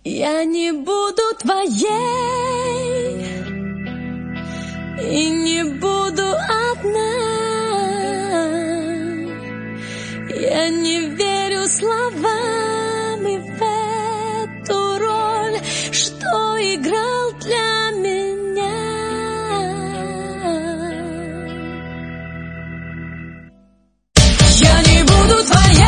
Я не буду твоей и не буду одна. Я не верю словами в эту роль, что играл для меня. Я не буду твоей.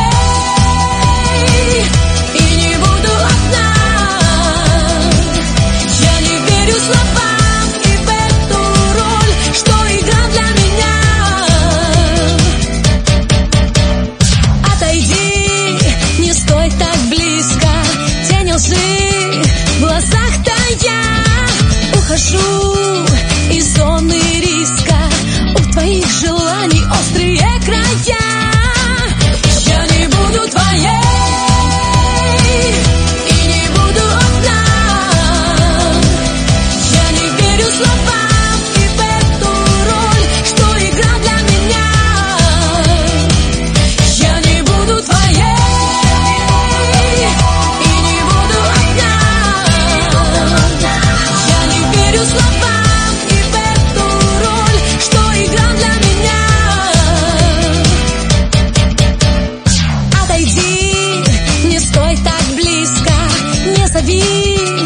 В глазах-то я ухожу из зоны риска. У твоих желаний острые края. Я не буду твоей и не буду одна. Я не верю словам и в эту роль, что играл для меня. Я не буду твоей. Не стой так близко, не зови.